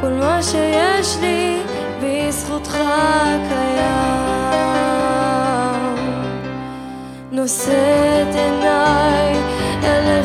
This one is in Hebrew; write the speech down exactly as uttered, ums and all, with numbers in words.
כל מה שיש לי בזכותך קיים. נושאת עיניי אל